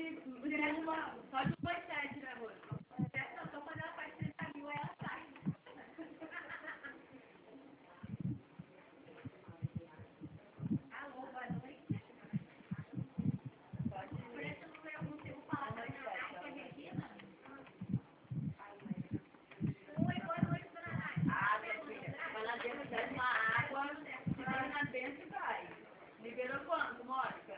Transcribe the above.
Só de 2,7, né, amor? Só quando ela faz 30.000, ela sai. Alô, boa noite. Pode ir. Por esse número, eu consigo falar com a Nath, a Regina? Oi, boa noite, dona Nath. Ah, minha filha, vai lá dentro, pega uma água, se tem na dentro e vai. Liberou quanto, Mori?